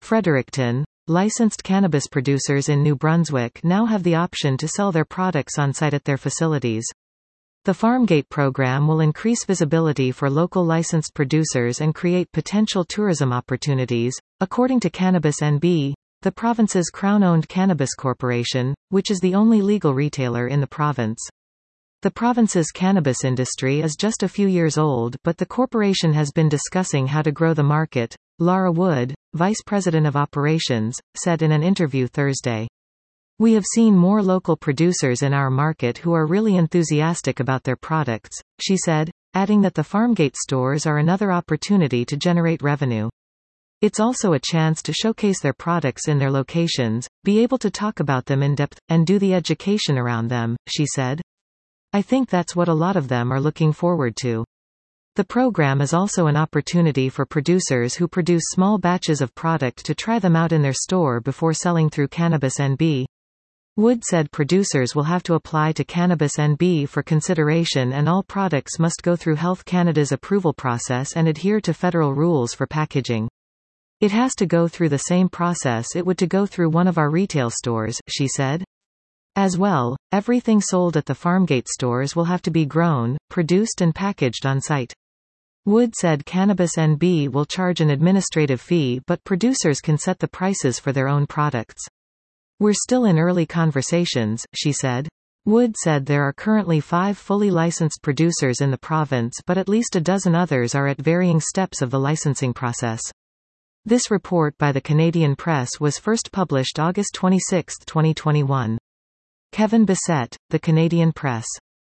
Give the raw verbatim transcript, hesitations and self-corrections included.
Fredericton. Licensed cannabis producers in New Brunswick now have the option to sell their products on-site at their facilities. The FarmGate program will increase visibility for local licensed producers and create potential tourism opportunities, according to Cannabis N B, the province's Crown-owned cannabis corporation, which is the only legal retailer in the province. The province's cannabis industry is just a few years old, but the corporation has been discussing how to grow the market, Laura Wood, vice president of operations, said in an interview Thursday. We have seen more local producers in our market who are really enthusiastic about their products, she said, adding that the FarmGate stores are another opportunity to generate revenue. It's also a chance to showcase their products in their locations, be able to talk about them in depth, and do the education around them, she said. I think that's what a lot of them are looking forward to. The program is also an opportunity for producers who produce small batches of product to try them out in their store before selling through Cannabis N B. Wood said producers will have to apply to Cannabis N B for consideration and all products must go through Health Canada's approval process and adhere to federal rules for packaging. It has to go through the same process it would to go through one of our retail stores, she said. As well, everything sold at the FarmGate stores will have to be grown, produced and packaged on site. Wood said Cannabis N B will charge an administrative fee but producers can set the prices for their own products. We're still in early conversations, she said. Wood said there are currently five fully licensed producers in the province but at least a dozen others are at varying steps of the licensing process. This report by the Canadian Press was first published August twenty-sixth, twenty twenty-one. Kevin Bissett, The Canadian Press.